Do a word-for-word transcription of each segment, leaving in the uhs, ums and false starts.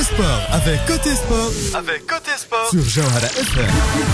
sport avec Côté Sport. Avec Côté Sport sur Jawhara اف ام.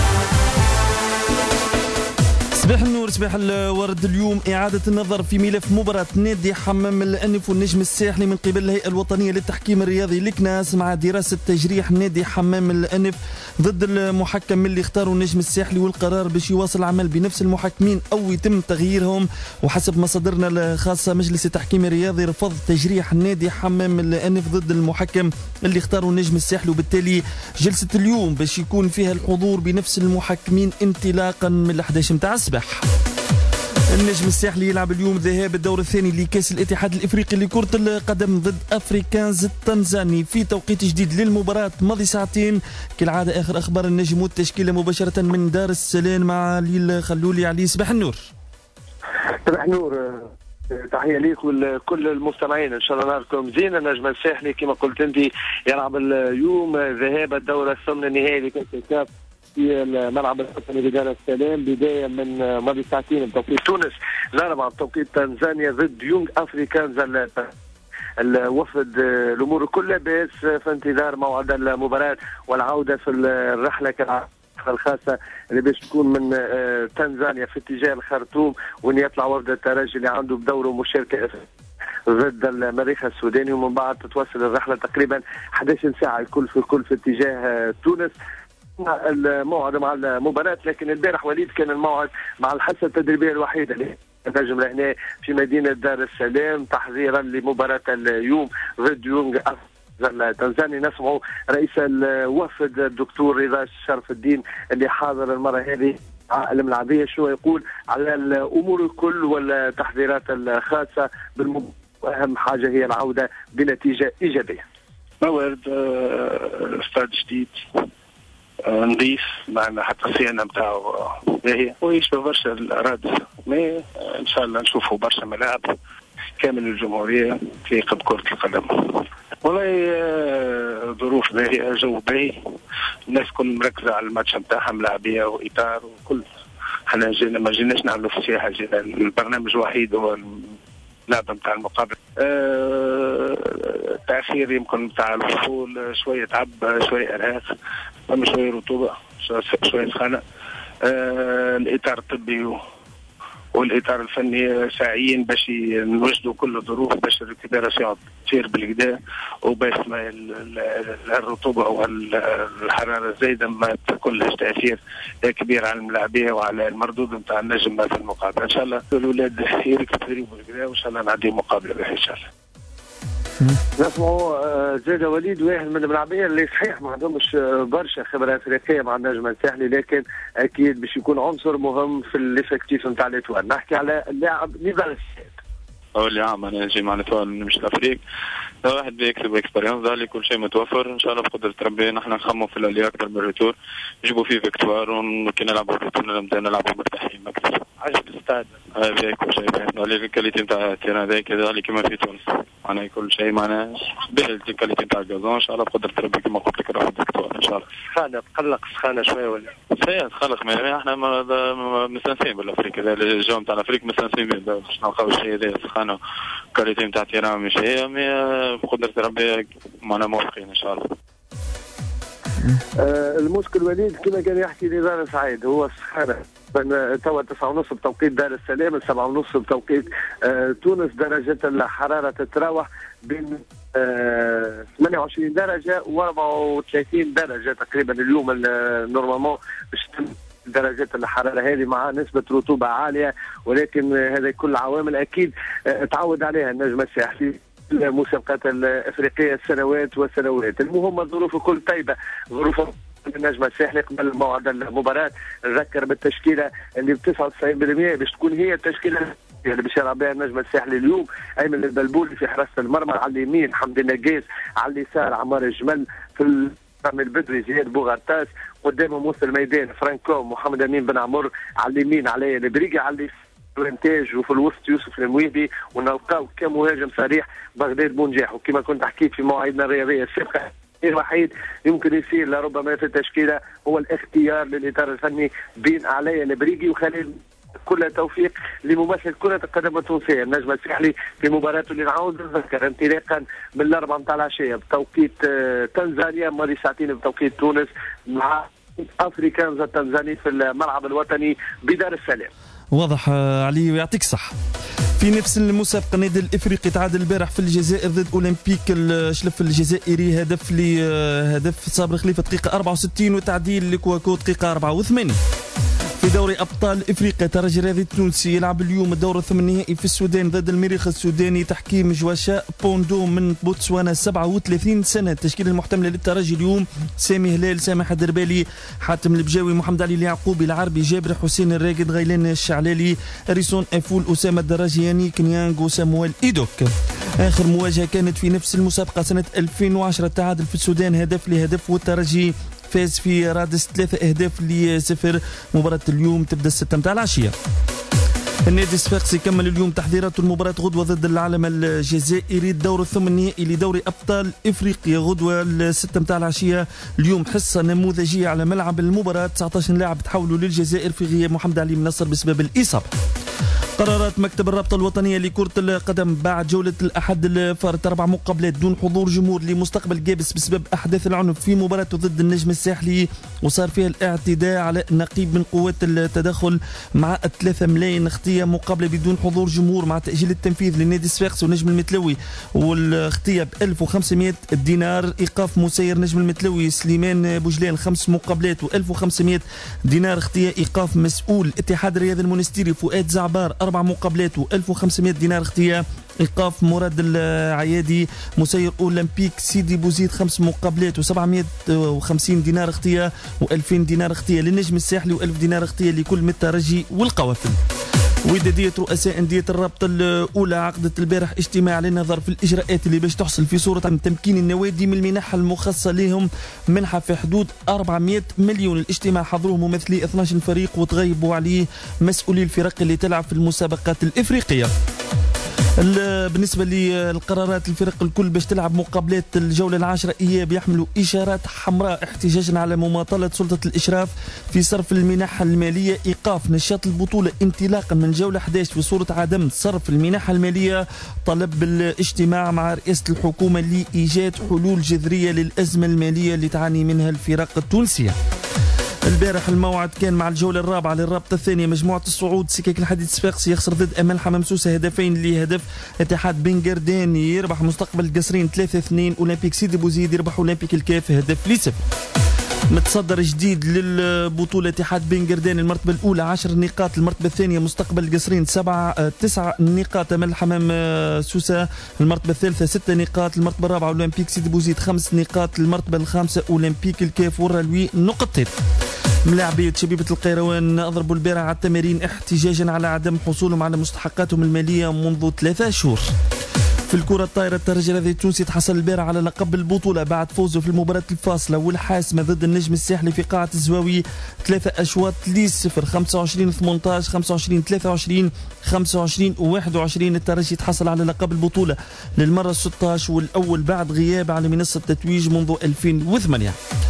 صباح النور، صباح الورد. اليوم إعادة النظر في ملف مباراة نادي حمام الأنف والنجم الساحلي من قبل الهيئة الوطنية للتحكيم الرياضي الكناس، مع دراسة تجريح نادي حمام الأنف ضد المحكم اللي اختاروا النجم الساحلي، والقرار باش يواصل العمل بنفس المحكمين أو يتم تغييرهم. وحسب مصادرنا الخاصة مجلس التحكيم الرياضي رفض تجريح نادي حمام الأنف ضد المحكم اللي اختاروا النجم الساحلي، وبالتالي جلسة اليوم باش يكون فيها الحضور بنفس المحكمين انطلاقا من الأحداش متاع الصباح. النجم الساحلي يلعب اليوم ذهاب الدور الثاني لكأس الاتحاد الافريقي لكرة القدم ضد افريكانز التنزاني في توقيت جديد للمباراة ماضي ساعتين. كالعادة اخر اخبار النجم والتشكيلة مباشرة من دار السلام مع ليل خلولي. علي صباح النور. صباح النور، تحية ليك ولكل المستمعين، ان شاء الله نهاركم زين. النجم الساحلي كما قلت انت يلعب اليوم ذهاب الدورة الثمن النهائي لكأس الكاف في الملعب الوطني بدار السلام، بدايه من ماضي ساعتين بتوقيت تونس، الاربعاء بتوقيت تنزانيا ضد يونغ افريكانز. الوفد الامور كلها بس في انتظار موعد المباراه والعوده في الرحله كالعاده الخاصه اللي باش تكون من تنزانيا في اتجاه الخرطوم، وين يطلع وفد الترجي اللي عنده بدوره مشاركه ضد المريخ السوداني، ومن بعد تتواصل الرحله تقريبا أحد عشر ساعه الكل في الكل في اتجاه تونس. الموعد مع المباراة، لكن البارح وليد كان الموعد مع الحصة التدريبية الوحيدة اللي نجم هنا في مدينة دار السلام تحضيرا لمباراة اليوم ضد يونغ التنزاني. نسمعوا رئيس الوفد الدكتور رضا شرف الدين اللي حاضر المرة هذه الملعبية شو يقول على الأمور الكل والتحضيرات الخاصة بالمباراة، وأهم حاجة هي العودة بنتيجة إيجابية. موعد استاد جديد نظيف، معنا حتى الصيانه نتاعو باهيه ويشبه برشا الرادس، مي ان شاء الله نشوفوا برشا ملاعب كامل الجمهوريه في قد كره القدم. والله ظروف باهيه، جو باهي، الناس كل مركزه على الماتش نتاعها، ملاعبيه واطار وكل. احنا جينا ما جيناش نعملوا في السياحه، جينا البرنامج الوحيد هو اللعبه نتاع المقابله. أه التاخير يمكن نتاع الوصول شويه تعب، شويه ارهاق، فما شويه رطوبه، شويه سخانه. أه الاطار الطبي والاطار الفني ساعيين باش نوجدوا كل الظروف باش الريكوبيراسيون تصير بالكدا، وباش ما الرطوبه والحراره الزايده ما تكون لهاش تاثير كبير على الملاعبيه وعلى المردود نتاع النجم في المقابله. ان شاء الله الاولاد يركبوا بالكدا وان شاء الله نعدي مقابله باهيه ان شاء الله. نسمعوا زاد وليد واحد من الملاعبيه اللي صحيح ما عندهمش برشا خبره افريقيه مع النجم الساحلي، لكن اكيد باش يكون عنصر مهم في الافكتيف نتاع الاتوال. نحكي على اللاعب نضال السيد. اول عام انا نجي مع الاتوال نمشي لافريق، واحد بيكسب اكسبيرينس، ذلك كل شيء متوفر ان شاء الله بقدره ربي. نحن نخمم في الالي اكثر من الريتور، نجيبوا فيه فيكتوار وكي نلعبوا الريتور نبدا نلعبوا مرتاحين اكثر. عجب الاستاد هذا كل شيء باهي، الكاليتي نتاع التيران هذا كذا كما في تونس، معناها كل شيء معناها باهي. الكاليتي نتاع الجازون ان شاء الله بقدره ربي كما قلت لك راح فيكتوار ان شاء الله. سخانه تقلق سخانه شويه ولا؟ صحيح تقلق، ما احنا مستانسين بالافريق هذا، الجو نتاع الافريق مستانسين باش نلقاو الشيء هذا سخانه. الكاليتي نتاع التيران مش هي، بقدره ربي معنا موافقين ان شاء الله. آه المشكل وليد كما كان يحكي نزار سعيد هو السخانه، توا تسعة ونص بتوقيت دار السلام، سبعة ونص بتوقيت آه تونس. درجة الحرارة تتراوح بين آه ثمانية وعشرين درجة و أربعة وثلاثين درجة تقريبا اليوم نورمالمون باش درجة الحرارة هذه مع نسبة رطوبة عالية، ولكن هذا كل عوامل أكيد آه تعود عليها النجم الساحلي المسابقات الافريقيه السنوات والسنوات. المهم الظروف الكل طيبه، ظروف النجم الساحلي قبل موعد المباراه. نذكر بالتشكيله اللي ب تسعة وتسعين بالمئة باش تكون هي التشكيله اللي باش يلعب بها النجم الساحلي اليوم. ايمن البلبولي في حراسه المرمى، على اليمين حمدي النقاز، على اليسار عمار الجمل، في البدري زياد بوغرتاس، قدامهم وسط الميدان فرانكو محمد امين بن عمر، على اليمين علي البريقي، على الانتاج وفي الوسط يوسف المويبي، ونلقاو كمهاجم صريح بغداد بونجاح. وكما كنت حكيت في مواعيدنا الرياضيه السابقه الوحيد يمكن يصير لربما في التشكيله هو الاختيار للاطار الفني بين علي البريقي وخليل كل التوفيق لممثل كرة القدم التونسية النجم الساحلي في مباراته اللي نعاود نذكر انطلاقا من الأربعة متاع العشية بتوقيت تنزانيا ماضي ساعتين بتوقيت تونس مع افريكانز التنزاني في الملعب الوطني بدار السلام. واضح علي ويعطيك صح. في نفس المسابقة النادي الافريقي تعادل البارح في الجزائر ضد اولمبيك الشلف الجزائري هدف لهدف صابر خليفة دقيقة أربعة وستين وتعديل لكواكو دقيقة أربعة وثمانين. في دوري ابطال افريقيا ترجي الرياضي التونسي يلعب اليوم الدور الثمن النهائي في السودان ضد المريخ السوداني تحكيم جواشاء بوندو من بوتسوانا سبعة وثلاثين سنة. التشكيله المحتمله للترجي اليوم سامي هلال سامح الدربالي حاتم البجاوي محمد علي اليعقوبي العربي جابر حسين الراقد غيلان الشعلالي ريسون افول اسامه الدراجياني كنيانغ وسامويل ايدوك. اخر مواجهه كانت في نفس المسابقه سنه ألفين وعشرة التعادل في السودان هدف لهدف والترجي فاز في رادس ثلاثة أهداف لصفر. مباراة اليوم تبدأ الستة متاع العشية. النادي الصفاقسي كمل اليوم تحضيراته المباراة غدوة ضد العلم الجزائري الدور الثمن النهائي لدوري أبطال إفريقيا غدوة الستة متاع العشية. اليوم حصة نموذجية على ملعب المباراة تسعة عشر لاعب تحولوا للجزائر في غياب محمد علي منصر بسبب الإصابة. قرارات مكتب الرابطة الوطنية لكرة القدم بعد جولة الأحد الفارت أربع مقابلات دون حضور جمهور لمستقبل جابس بسبب أحداث العنف في مباراته ضد النجم الساحلي وصار فيها الاعتداء على نقيب من قوات التدخل مع ثلاثة ملايين اختية مقابلة بدون حضور جمهور مع تأجيل التنفيذ للنادي الصفاقسي والنجم المتلوي والاختية ب ألف وخمسمائة دينار. إيقاف مسير نجم المتلوي سليمان بوجلان خمس مقابلات و ألف وخمسمائة دينار اختية. إيقاف مسؤول اتحاد الرياضي المونستيري فؤاد زعبار أربع مقابلات و ألف وخمسمائة دينار اختيار. إيقاف مراد العيادي مسير أولمبيك سيدي بوزيد خمس مقابلات وسبعمائة وخمسين دينار اختيار وألفين دينار اختيار للنجم الساحلي وألف دينار اختيار لكل من الترجي والقوافل. ودادية رؤساء أندية الرابطة الأولى عقدت البارح اجتماع للنظر في الإجراءات اللي باش تحصل في صورة تمكين النوادي من المنح المخصصة لهم منحة في حدود أربعمائة مليون. الاجتماع حضروه ممثلي اثني عشر فريق وتغيبوا عليه مسؤولي الفرق اللي تلعب في المسابقات الإفريقية. بالنسبة للقرارات الفرق الكل باش تلعب مقابلات الجولة العاشرة إياب يحملوا إشارات حمراء احتجاجا على مماطلة سلطة الإشراف في صرف المنح المالية. إيقاف نشاط البطولة انطلاقا من جولة أحد عشر في صورة عدم صرف المنح المالية. طلب الاجتماع مع رئاسة الحكومة لإيجاد حلول جذرية للأزمة المالية اللي تعاني منها الفرق التونسية. البارح الموعد كان مع الجولة الرابعة للرابطة الثانية مجموعة الصعود سكك الحديد الصفاقسي يخسر ضد أمل حمامسوسة هدفين لهدف. اتحاد بن قردان يربح مستقبل القصرين ثلاثة اثنين. أولمبيك سيدي بوزيد يربح أولمبيك الكاف هدف لصفر. متصدر جديد للبطولة اتحاد بن قردان المرتبة الأولى عشر نقاط. المرتبة الثانية مستقبل القصرين سبعة تسعة نقاط. أمل الحمام سوسة المرتبة الثالثة ستة نقاط. المرتبة الرابعة أولمبيك سيدي بوزيد خمس نقاط. المرتبة الخامسة أولمبيك الكاف والرلوي نقطتين. ملاعبية شبيبة القيروان أضربوا البارح على التمارين احتجاجا على عدم حصولهم على مستحقاتهم المالية منذ ثلاثة شهور. في الكرة الطايرة الترجي الرياضي التونسي تحصل البارح على لقب البطولة بعد فوزه في المباراة الفاصلة والحاسمة ضد النجم الساحلي في قاعة الزواوي ثلاثة أشواط لصفر. خمسة وعشرين ثمانية عشر خمسة وعشرين ثلاثة وعشرين خمسة وعشرين واحد وعشرين. الترجي تحصل على لقب البطولة للمرة ستة عشر والأول بعد غياب على منصة التتويج منذ ألفين وثمانية.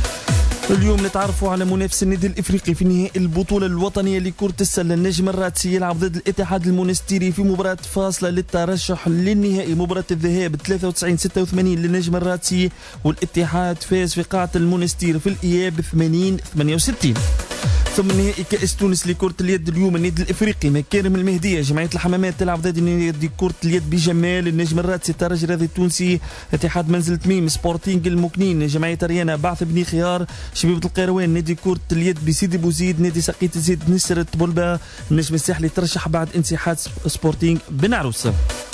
اليوم نتعرفوا على منافس النادي الافريقي في نهائي البطوله الوطنيه لكره السله. النجم الراتسي يلعب ضد الاتحاد المونستيري في مباراه فاصله للترشح للنهائي. مباراه الذهاب ثلاثة وتسعين ستة وثمانين للنجم الراتسي والاتحاد فاز في قاعه المونستير في الاياب ثمانين ثمانية وستين. ثم نهائي كأس تونس لكرة اليد اليوم النادي الافريقي مكارم المهدية جمعية الحمامات تلعب ضد نادي كرة اليد بجمال. النجم الراتسي الترجي الرياضي التونسي اتحاد منزل تميم سبورتينغ المكنين جمعية ريانا بعث بني خيار شبيبة القيروان نادي كرة اليد بسيدي بوزيد نادي سقيت زيد نسرة بولبا. النجم الساحلي ترشح بعد انسحاب سبورتينغ بن عروس.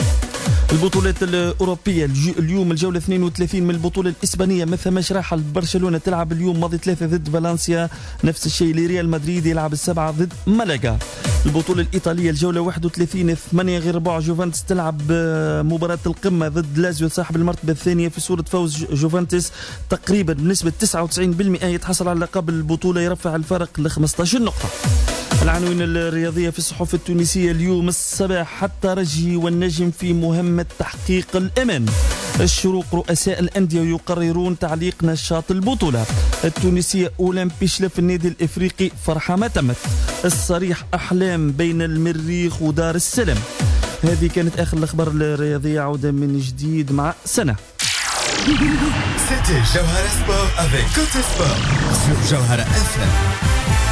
البطولات الأوروبية اليوم الجولة اثنين وثلاثين من البطولة الإسبانية ما ثماش راحة. برشلونة تلعب اليوم ماضي ثلاثة ضد فالنسيا. نفس الشيء لريال مدريد يلعب السبعة ضد مالاغا. البطولة الإيطالية الجولة واحد وثلاثين ثمانية غير ربع جوفنتس تلعب مباراة القمة ضد لازيو صاحب المرتبة الثانية في صورة فوز جوفنتس تقريبا بنسبة تسعة وتسعين بالمئة يتحصل على لقب البطولة يرفع الفرق ل خمسة عشر نقطة. العناوين الرياضية في الصحف التونسية اليوم الصباح الترجي والنجم في مهمة تحقيق الأمن. الشروق رؤساء الأندية يقررون تعليق نشاط البطولة. التونسية أولمبي شلف النادي الإفريقي فرحة ما تمت. الصريح أحلام بين المريخ ودار السلام. هذه كانت آخر الأخبار الرياضية. عودة من جديد مع سنة. C'était Jawhara Sport avec Côté Sport sur Jawhara F M.